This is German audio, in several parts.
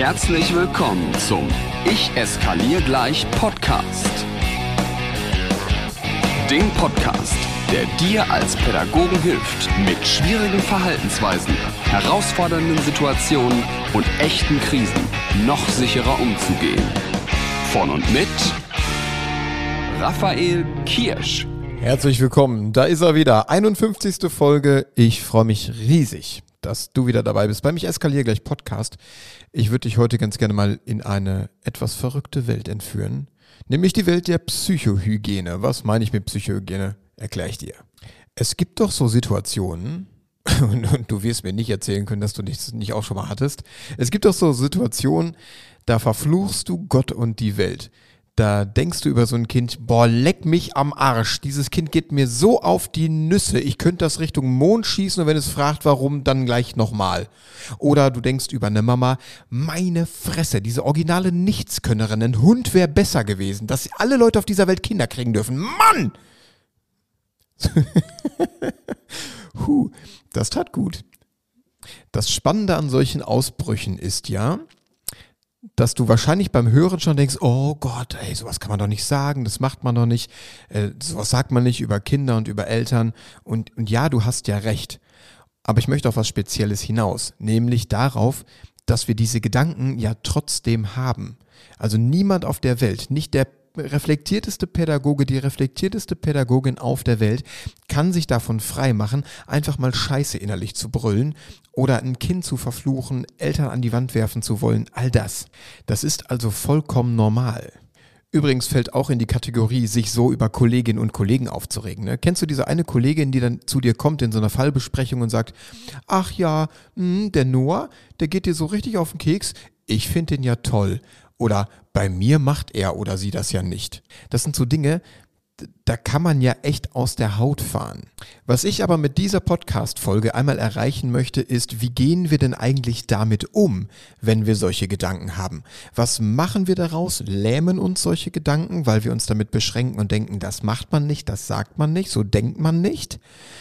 Herzlich willkommen zum Ich eskaliere gleich Podcast. Dem Podcast, der dir als Pädagogen hilft, mit schwierigen Verhaltensweisen, herausfordernden Situationen und echten Krisen noch sicherer umzugehen. Von und mit Raphael Kirsch. Herzlich willkommen, da ist er wieder, 51. Folge. Ich freue mich riesig, dass du wieder dabei bist beim Ich eskaliere gleich Podcast. Ich würde dich heute ganz gerne mal in eine etwas verrückte Welt entführen, nämlich die Welt der Psychohygiene. Was meine ich mit Psychohygiene? Erkläre ich dir. Es gibt doch so Situationen, und du wirst mir nicht erzählen können, dass du das nicht auch schon mal hattest. Es gibt doch so Situationen, da verfluchst du Gott und die Welt. Da denkst du über so ein Kind, boah, leck mich am Arsch. Dieses Kind geht mir so auf die Nüsse. Ich könnte das Richtung Mond schießen und wenn es fragt, warum, dann gleich nochmal. Oder du denkst über eine Mama, meine Fresse, diese originale Nichtskönnerin, ein Hund wäre besser gewesen, dass alle Leute auf dieser Welt Kinder kriegen dürfen. Mann! Das tat gut. Das Spannende an solchen Ausbrüchen ist ja, dass du wahrscheinlich beim Hören schon denkst, oh Gott, ey, sowas kann man doch nicht sagen, das macht man doch nicht, sowas sagt man nicht über Kinder und über Eltern und ja, du hast ja recht, aber ich möchte auf was Spezielles hinaus, nämlich darauf, dass wir diese Gedanken ja trotzdem haben. Also niemand auf der Welt, nicht der reflektierteste Pädagoge, die reflektierteste Pädagogin auf der Welt kann sich davon frei machen, einfach mal Scheiße innerlich zu brüllen oder ein Kind zu verfluchen, Eltern an die Wand werfen zu wollen, all das. Das ist also vollkommen normal. Übrigens fällt auch in die Kategorie, sich so über Kolleginnen und Kollegen aufzuregen. Ne? Kennst du diese eine Kollegin, die dann zu dir kommt in so einer Fallbesprechung und sagt, ach ja, der Noah, der geht dir so richtig auf den Keks, ich finde den ja toll. Oder bei mir macht er oder sie das ja nicht. Das sind so Dinge, da kann man ja echt aus der Haut fahren. Was ich aber mit dieser Podcast-Folge einmal erreichen möchte, ist, wie gehen wir denn eigentlich damit um, wenn wir solche Gedanken haben? Was machen wir daraus? Lähmen uns solche Gedanken, weil wir uns damit beschränken und denken, das macht man nicht, das sagt man nicht, so denkt man nicht?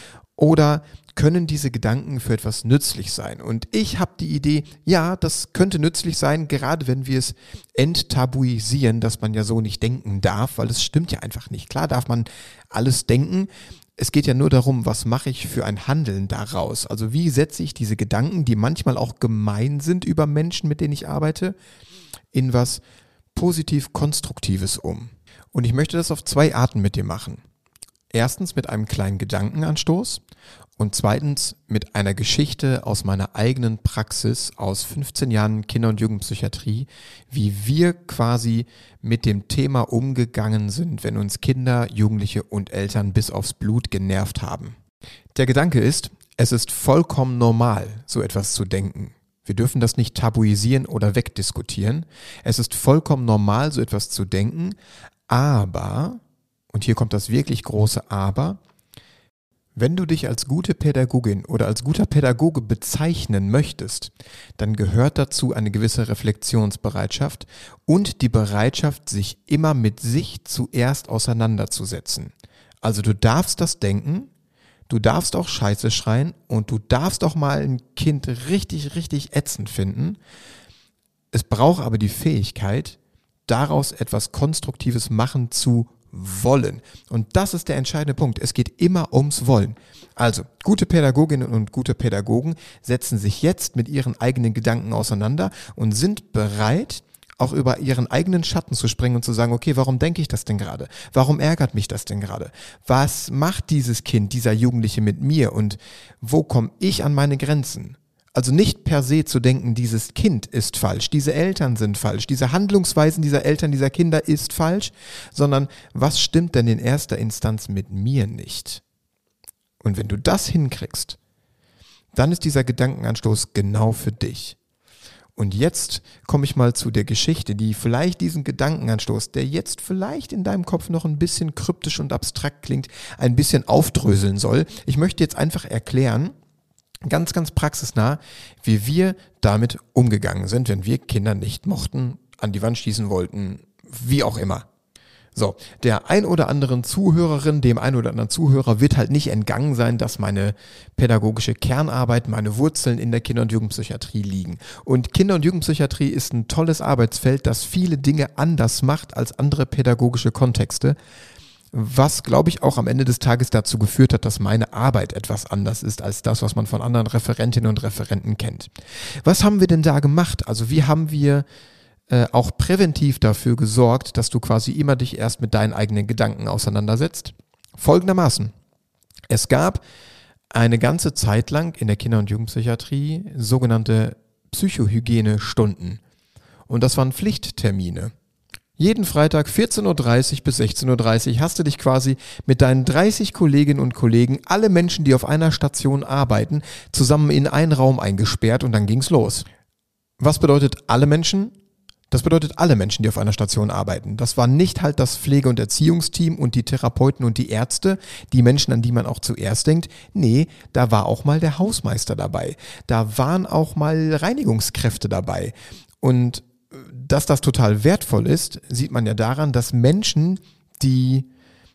Oder können diese Gedanken für etwas nützlich sein? Und ich habe die Idee, ja, das könnte nützlich sein, gerade wenn wir es enttabuisieren, dass man ja so nicht denken darf, weil es stimmt ja einfach nicht. Klar darf man alles denken. Es geht ja nur darum, was mache ich für ein Handeln daraus? Also wie setze ich diese Gedanken, die manchmal auch gemein sind über Menschen, mit denen ich arbeite, in was positiv Konstruktives um? Und ich möchte das auf zwei Arten mit dir machen. Erstens mit einem kleinen Gedankenanstoß und zweitens mit einer Geschichte aus meiner eigenen Praxis aus 15 Jahren Kinder- und Jugendpsychiatrie, wie wir quasi mit dem Thema umgegangen sind, wenn uns Kinder, Jugendliche und Eltern bis aufs Blut genervt haben. Der Gedanke ist, es ist vollkommen normal, so etwas zu denken. Wir dürfen das nicht tabuisieren oder wegdiskutieren. Es ist vollkommen normal, so etwas zu denken, aber... Und hier kommt das wirklich große Aber. Wenn du dich als gute Pädagogin oder als guter Pädagoge bezeichnen möchtest, dann gehört dazu eine gewisse Reflexionsbereitschaft und die Bereitschaft, sich immer mit sich zuerst auseinanderzusetzen. Also du darfst das denken, du darfst auch Scheiße schreien und du darfst auch mal ein Kind richtig, richtig ätzend finden. Es braucht aber die Fähigkeit, daraus etwas Konstruktives machen zu wollen. Und das ist der entscheidende Punkt. Es geht immer ums Wollen. Also, gute Pädagoginnen und gute Pädagogen setzen sich jetzt mit ihren eigenen Gedanken auseinander und sind bereit, auch über ihren eigenen Schatten zu springen und zu sagen, okay, warum denke ich das denn gerade? Warum ärgert mich das denn gerade? Was macht dieses Kind, dieser Jugendliche mit mir und wo komme ich an meine Grenzen? Also nicht per se zu denken, dieses Kind ist falsch, diese Eltern sind falsch, diese Handlungsweisen dieser Eltern, dieser Kinder ist falsch, sondern was stimmt denn in erster Instanz mit mir nicht? Und wenn du das hinkriegst, dann ist dieser Gedankenanstoß genau für dich. Und jetzt komme ich mal zu der Geschichte, die vielleicht diesen Gedankenanstoß, der jetzt vielleicht in deinem Kopf noch ein bisschen kryptisch und abstrakt klingt, ein bisschen aufdröseln soll. Ich möchte jetzt einfach erklären, ganz, ganz praxisnah, wie wir damit umgegangen sind, wenn wir Kinder nicht mochten, an die Wand schießen wollten, wie auch immer. So, der ein oder anderen Zuhörerin, dem ein oder anderen Zuhörer wird halt nicht entgangen sein, dass meine pädagogische Kernarbeit, meine Wurzeln in der Kinder- und Jugendpsychiatrie liegen. Und Kinder- und Jugendpsychiatrie ist ein tolles Arbeitsfeld, das viele Dinge anders macht als andere pädagogische Kontexte, was, glaube ich, auch am Ende des Tages dazu geführt hat, dass meine Arbeit etwas anders ist als das, was man von anderen Referentinnen und Referenten kennt. Was haben wir denn da gemacht? Also wie haben wir auch präventiv dafür gesorgt, dass du quasi immer dich erst mit deinen eigenen Gedanken auseinandersetzt? Folgendermaßen. Es gab eine ganze Zeit lang in der Kinder- und Jugendpsychiatrie sogenannte Psychohygienestunden. Und das waren Pflichttermine. Jeden Freitag 14.30 Uhr bis 16.30 Uhr hast du dich quasi mit deinen 30 Kolleginnen und Kollegen, alle Menschen, die auf einer Station arbeiten, zusammen in einen Raum eingesperrt und dann ging's los. Was bedeutet alle Menschen? Das bedeutet alle Menschen, die auf einer Station arbeiten. Das war nicht halt das Pflege- und Erziehungsteam und die Therapeuten und die Ärzte, die Menschen, an die man auch zuerst denkt. Nee, da war auch mal der Hausmeister dabei. Da waren auch mal Reinigungskräfte dabei. Und dass das total wertvoll ist, sieht man ja daran, dass Menschen, die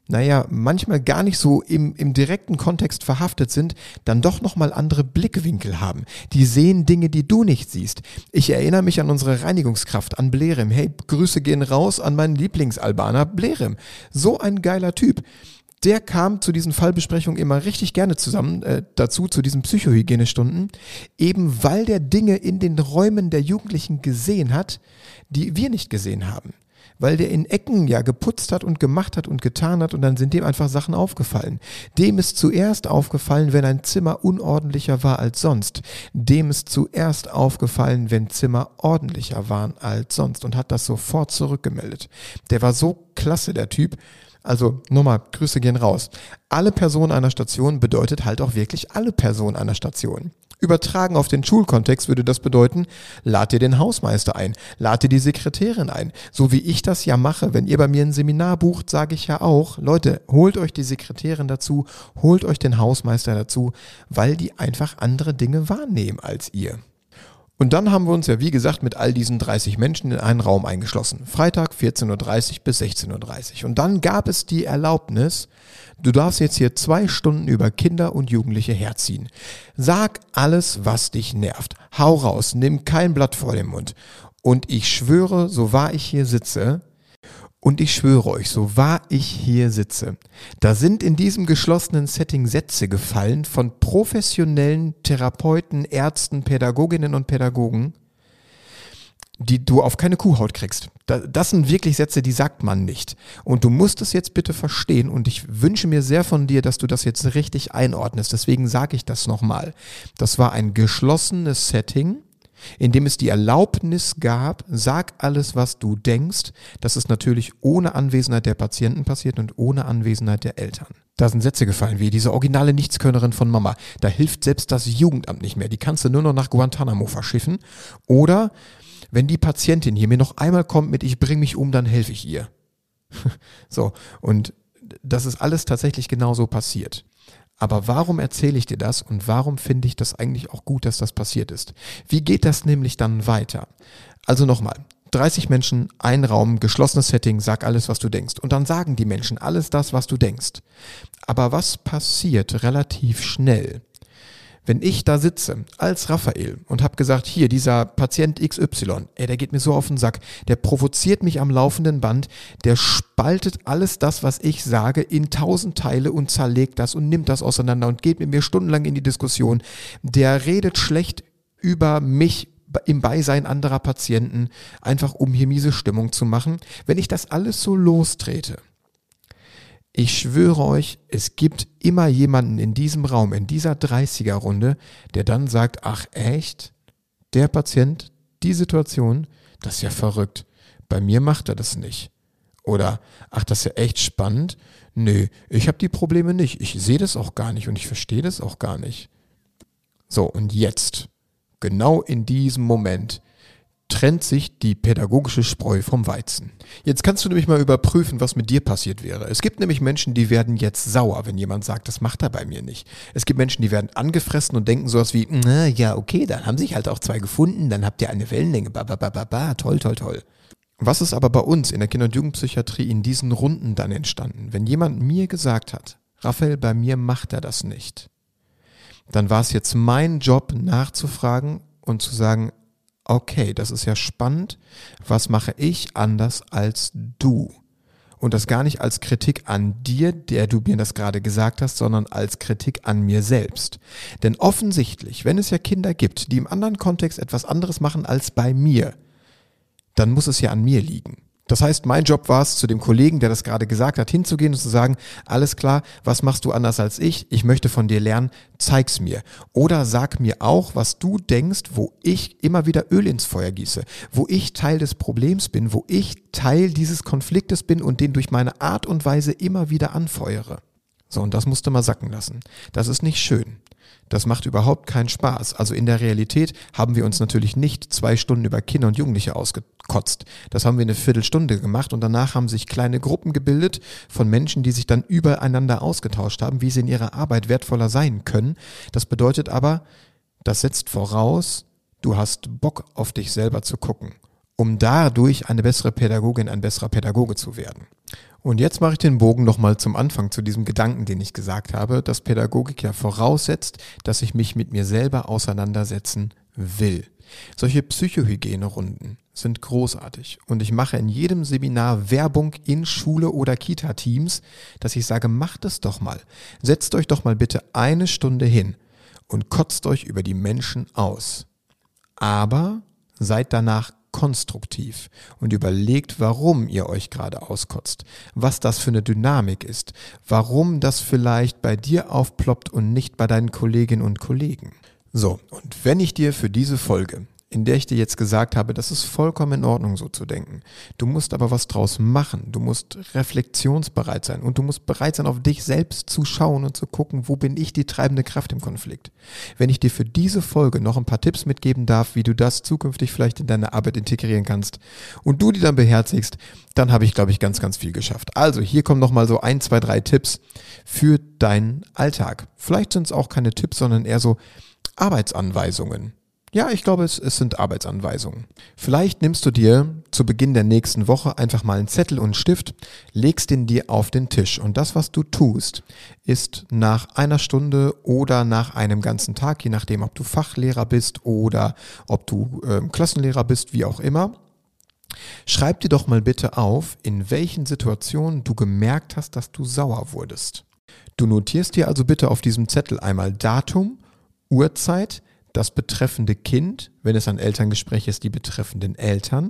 manchmal gar nicht so im direkten Kontext verhaftet sind, dann doch nochmal andere Blickwinkel haben. Die sehen Dinge, die du nicht siehst. Ich erinnere mich an unsere Reinigungskraft, an Blerem. Hey, Grüße gehen raus an meinen Lieblingsalbaner Blerem. So ein geiler Typ. Der kam zu diesen Fallbesprechungen immer richtig gerne zusammen, dazu zu diesen Psychohygienestunden, eben weil der Dinge in den Räumen der Jugendlichen gesehen hat, die wir nicht gesehen haben. Weil der in Ecken ja geputzt hat und gemacht hat und getan hat und dann sind dem einfach Sachen aufgefallen. Dem ist zuerst aufgefallen, wenn ein Zimmer unordentlicher war als sonst. Dem ist zuerst aufgefallen, wenn Zimmer ordentlicher waren als sonst und hat das sofort zurückgemeldet. Der war so klasse, der Typ. Also nochmal, Grüße gehen raus. Alle Personen einer Station bedeutet halt auch wirklich alle Personen einer Station. Übertragen auf den Schulkontext würde das bedeuten, lad dir den Hausmeister ein, lad dir die Sekretärin ein. So wie ich das ja mache, wenn ihr bei mir ein Seminar bucht, sage ich ja auch, Leute, holt euch die Sekretärin dazu, holt euch den Hausmeister dazu, weil die einfach andere Dinge wahrnehmen als ihr. Und dann haben wir uns ja, wie gesagt, mit all diesen 30 Menschen in einen Raum eingeschlossen. Freitag 14.30 Uhr bis 16.30 Uhr. Und dann gab es die Erlaubnis, du darfst jetzt hier 2 Stunden über Kinder und Jugendliche herziehen. Sag alles, was dich nervt. Hau raus, nimm kein Blatt vor den Mund. Und ich schwöre, so wahr ich hier sitze, da sind in diesem geschlossenen Setting Sätze gefallen von professionellen Therapeuten, Ärzten, Pädagoginnen und Pädagogen, die du auf keine Kuhhaut kriegst. Das sind wirklich Sätze, die sagt man nicht. Und du musst es jetzt bitte verstehen und ich wünsche mir sehr von dir, dass du das jetzt richtig einordnest. Deswegen sage ich das nochmal. Das war ein geschlossenes Setting, in dem es die Erlaubnis gab, sag alles, was du denkst. Das ist natürlich ohne Anwesenheit der Patienten passiert und ohne Anwesenheit der Eltern. Da sind Sätze gefallen wie diese originale Nichtskönnerin von Mama. Da hilft selbst das Jugendamt nicht mehr. Die kannst du nur noch nach Guantanamo verschiffen. Oder wenn die Patientin hier mir noch einmal kommt mit ich bringe mich um, dann helfe ich ihr. So, und das ist alles tatsächlich genauso passiert. Aber warum erzähle ich dir das und warum finde ich das eigentlich auch gut, dass das passiert ist? Wie geht das nämlich dann weiter? Also nochmal, 30 Menschen, ein Raum, geschlossenes Setting, sag alles, was du denkst. Und dann sagen die Menschen alles das, was du denkst. Aber was passiert relativ schnell? Wenn ich da sitze als Raphael und habe gesagt, hier, dieser Patient XY, der geht mir so auf den Sack, der provoziert mich am laufenden Band, der spaltet alles das, was ich sage, in 1000 Teile und zerlegt das und nimmt das auseinander und geht mit mir stundenlang in die Diskussion. Der redet schlecht über mich im Beisein anderer Patienten, einfach um hier miese Stimmung zu machen. Wenn ich das alles so lostrete, ich schwöre euch, es gibt immer jemanden in diesem Raum, in dieser 30er-Runde, der dann sagt, ach echt, der Patient, die Situation, das ist ja verrückt. Bei mir macht er das nicht. Oder, ach, das ist ja echt spannend. Nö, ich habe die Probleme nicht. Ich sehe das auch gar nicht und ich verstehe das auch gar nicht. So, und jetzt, genau in diesem Moment, trennt sich die pädagogische Spreu vom Weizen. Jetzt kannst du nämlich mal überprüfen, was mit dir passiert wäre. Es gibt nämlich Menschen, die werden jetzt sauer, wenn jemand sagt, das macht er bei mir nicht. Es gibt Menschen, die werden angefressen und denken sowas wie, na ja, okay, dann haben sich halt auch 2 gefunden, dann habt ihr eine Wellenlänge, toll. Was ist aber bei uns in der Kinder- und Jugendpsychiatrie in diesen Runden dann entstanden? Wenn jemand mir gesagt hat, Raphael, bei mir macht er das nicht, dann war es jetzt mein Job nachzufragen und zu sagen, okay, das ist ja spannend, was mache ich anders als du? Und das gar nicht als Kritik an dir, der du mir das gerade gesagt hast, sondern als Kritik an mir selbst. Denn offensichtlich, wenn es ja Kinder gibt, die im anderen Kontext etwas anderes machen als bei mir, dann muss es ja an mir liegen. Das heißt, mein Job war es, zu dem Kollegen, der das gerade gesagt hat, hinzugehen und zu sagen, alles klar, was machst du anders als ich? Ich möchte von dir lernen, zeig's mir. Oder sag mir auch, was du denkst, wo ich immer wieder Öl ins Feuer gieße, wo ich Teil des Problems bin, wo ich Teil dieses Konfliktes bin und den durch meine Art und Weise immer wieder anfeuere. So, und das musst du mal sacken lassen. Das ist nicht schön. Das macht überhaupt keinen Spaß. Also in der Realität haben wir uns natürlich nicht 2 Stunden über Kinder und Jugendliche ausgekotzt. Das haben wir eine Viertelstunde gemacht und danach haben sich kleine Gruppen gebildet von Menschen, die sich dann übereinander ausgetauscht haben, wie sie in ihrer Arbeit wertvoller sein können. Das bedeutet aber, das setzt voraus, du hast Bock auf dich selber zu gucken, um dadurch eine bessere Pädagogin, ein besserer Pädagoge zu werden. Und jetzt mache ich den Bogen nochmal zum Anfang, zu diesem Gedanken, den ich gesagt habe, dass Pädagogik ja voraussetzt, dass ich mich mit mir selber auseinandersetzen will. Solche Psychohygienerunden sind großartig und ich mache in jedem Seminar Werbung in Schule oder Kita-Teams, dass ich sage, macht es doch mal. Setzt euch doch mal bitte 1 Stunde hin und kotzt euch über die Menschen aus. Aber seid danach konstruktiv und überlegt, warum ihr euch gerade auskotzt, was das für eine Dynamik ist, warum das vielleicht bei dir aufploppt und nicht bei deinen Kolleginnen und Kollegen. So, und wenn ich dir für diese Folge, in der ich dir jetzt gesagt habe, das ist vollkommen in Ordnung, so zu denken. Du musst aber was draus machen. Du musst reflexionsbereit sein und du musst bereit sein, auf dich selbst zu schauen und zu gucken, wo bin ich die treibende Kraft im Konflikt. Wenn ich dir für diese Folge noch ein paar Tipps mitgeben darf, wie du das zukünftig vielleicht in deine Arbeit integrieren kannst und du die dann beherzigst, dann habe ich, glaube ich, ganz, ganz viel geschafft. Also hier kommen nochmal so 1, 2, 3 Tipps für deinen Alltag. Vielleicht sind es auch keine Tipps, sondern eher so Arbeitsanweisungen. Ja, ich glaube, es sind Arbeitsanweisungen. Vielleicht nimmst du dir zu Beginn der nächsten Woche einfach mal einen Zettel und einen Stift, legst den dir auf den Tisch und das, was du tust, ist nach 1 Stunde oder nach einem ganzen Tag, je nachdem, ob du Fachlehrer bist oder ob du Klassenlehrer bist, wie auch immer, schreib dir doch mal bitte auf, in welchen Situationen du gemerkt hast, dass du sauer wurdest. Du notierst dir also bitte auf diesem Zettel einmal Datum, Uhrzeit, das betreffende Kind, wenn es ein Elterngespräch ist, die betreffenden Eltern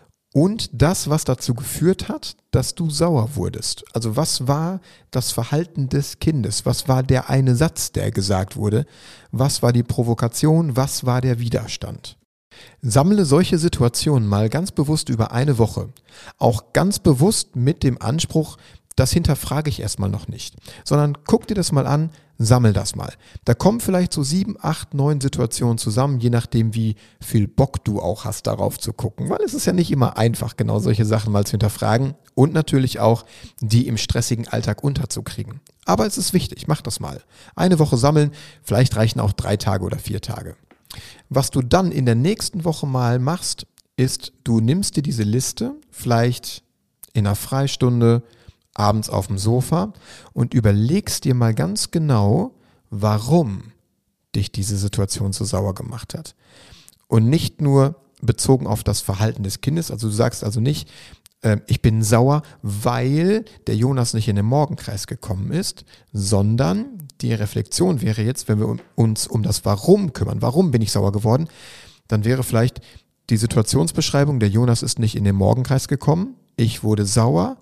und das, was dazu geführt hat, dass du sauer wurdest. Also was war das Verhalten des Kindes? Was war der eine Satz, der gesagt wurde? Was war die Provokation? Was war der Widerstand? Sammle solche Situationen mal ganz bewusst über 1 Woche. Auch ganz bewusst mit dem Anspruch, das hinterfrage ich erstmal noch nicht, sondern guck dir das mal an, sammel das mal. Da kommen vielleicht so 7, 8, 9 Situationen zusammen, je nachdem, wie viel Bock du auch hast, darauf zu gucken. Weil es ist ja nicht immer einfach, genau solche Sachen mal zu hinterfragen und natürlich auch, die im stressigen Alltag unterzukriegen. Aber es ist wichtig, mach das mal. 1 Woche sammeln, vielleicht reichen auch 3 Tage oder 4 Tage. Was du dann in der nächsten Woche mal machst, ist, du nimmst dir diese Liste, vielleicht in einer Freistunde, abends auf dem Sofa und überlegst dir mal ganz genau, warum dich diese Situation so sauer gemacht hat. Und nicht nur bezogen auf das Verhalten des Kindes, also du sagst also nicht, ich bin sauer, weil der Jonas nicht in den Morgenkreis gekommen ist, sondern die Reflexion wäre jetzt, wenn wir uns um das Warum kümmern, warum bin ich sauer geworden, dann wäre vielleicht die Situationsbeschreibung, der Jonas ist nicht in den Morgenkreis gekommen, ich wurde sauer,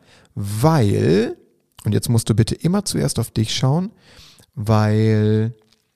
weil, und jetzt musst du bitte immer zuerst auf dich schauen, weil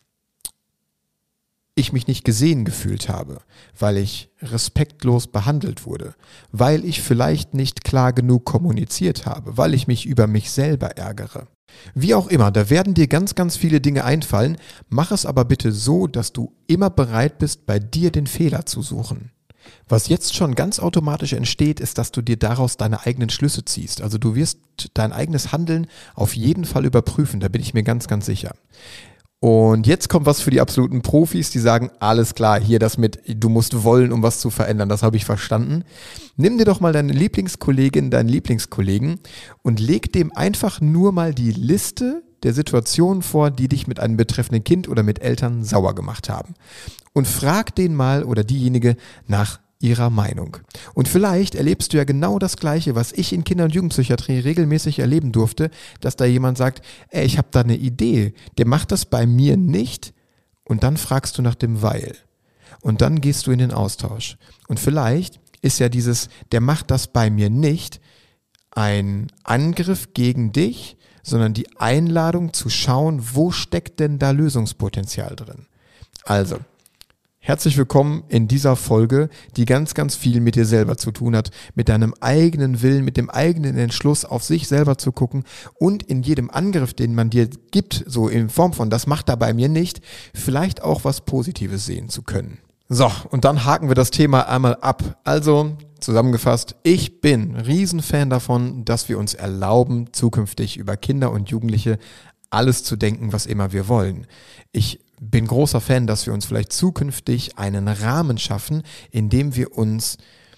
ich mich nicht gesehen gefühlt habe, weil ich respektlos behandelt wurde, weil ich vielleicht nicht klar genug kommuniziert habe, weil ich mich über mich selber ärgere. Wie auch immer, da werden dir ganz, ganz viele Dinge einfallen, mach es aber bitte so, dass du immer bereit bist, bei dir den Fehler zu suchen. Was jetzt schon ganz automatisch entsteht, ist, dass du dir daraus deine eigenen Schlüsse ziehst. Also du wirst dein eigenes Handeln auf jeden Fall überprüfen, da bin ich mir ganz, ganz sicher. Und jetzt kommt was für die absoluten Profis, die sagen, alles klar, hier das mit, du musst wollen, um was zu verändern, das habe ich verstanden. Nimm dir doch mal deine Lieblingskollegin, deinen Lieblingskollegen und leg dem einfach nur mal die Liste der Situationen vor, die dich mit einem betreffenden Kind oder mit Eltern sauer gemacht haben. Und frag den mal oder diejenige nach ihrer Meinung. Und vielleicht erlebst du ja genau das Gleiche, was ich in Kinder- und Jugendpsychiatrie regelmäßig erleben durfte, dass da jemand sagt, ich habe da eine Idee, der macht das bei mir nicht, und dann fragst du nach dem Weil. Und dann gehst du in den Austausch. Und vielleicht ist ja dieses, der macht das bei mir nicht, ein Angriff gegen dich, sondern die Einladung zu schauen, wo steckt denn da Lösungspotenzial drin. Also, herzlich willkommen in dieser Folge, die ganz, ganz viel mit dir selber zu tun hat, mit deinem eigenen Willen, mit dem eigenen Entschluss, auf sich selber zu gucken und in jedem Angriff, den man dir gibt, so in Form von, das macht er bei mir nicht, vielleicht auch was Positives sehen zu können. So, und dann haken wir das Thema einmal ab. Also, zusammengefasst, ich bin Riesenfan davon, dass wir uns erlauben, zukünftig über Kinder und Jugendliche alles zu denken, was immer wir wollen. Ich bin großer Fan, dass wir uns vielleicht zukünftig einen Rahmen schaffen, in dem wir uns,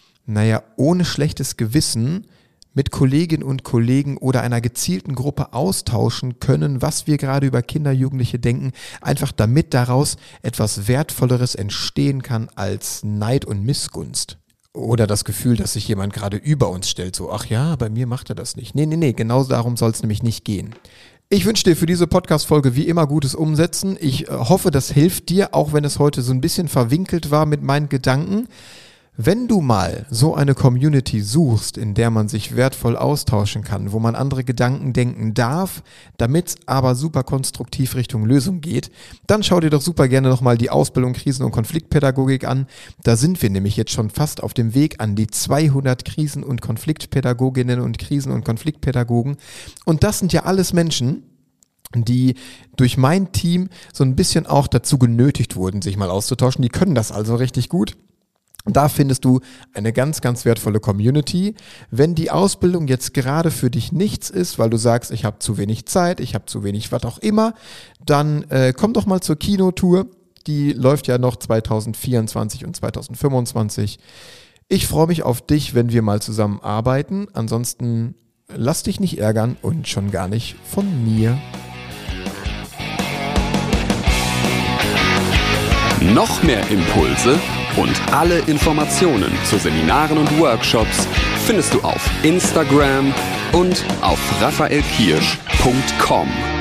ohne schlechtes Gewissen mit Kolleginnen und Kollegen oder einer gezielten Gruppe austauschen können, was wir gerade über Kinder, Jugendliche denken, einfach damit daraus etwas Wertvolleres entstehen kann als Neid und Missgunst. Oder das Gefühl, dass sich jemand gerade über uns stellt, so, ach ja, bei mir macht er das nicht. Nee, genau darum soll es nämlich nicht gehen. Ich wünsche dir für diese Podcast-Folge wie immer gutes Umsetzen. Ich hoffe, das hilft dir, auch wenn es heute so ein bisschen verwinkelt war mit meinen Gedanken. Wenn du mal so eine Community suchst, in der man sich wertvoll austauschen kann, wo man andere Gedanken denken darf, damit es aber super konstruktiv Richtung Lösung geht, dann schau dir doch super gerne nochmal die Ausbildung Krisen- und Konfliktpädagogik an. Da sind wir nämlich jetzt schon fast auf dem Weg an die 200 Krisen- und Konfliktpädagoginnen und Krisen- und Konfliktpädagogen. Und das sind ja alles Menschen, die durch mein Team so ein bisschen auch dazu genötigt wurden, sich mal auszutauschen. Die können das also richtig gut. Da findest du eine ganz, ganz wertvolle Community. Wenn die Ausbildung jetzt gerade für dich nichts ist, weil du sagst, ich habe zu wenig Zeit, ich habe zu wenig was auch immer, dann komm doch mal zur Kinotour. Die läuft ja noch 2024 und 2025. Ich freue mich auf dich, wenn wir mal zusammen arbeiten. Ansonsten lass dich nicht ärgern und schon gar nicht von mir. Noch mehr Impulse und alle Informationen zu Seminaren und Workshops findest du auf Instagram und auf raphaelkirsch.com.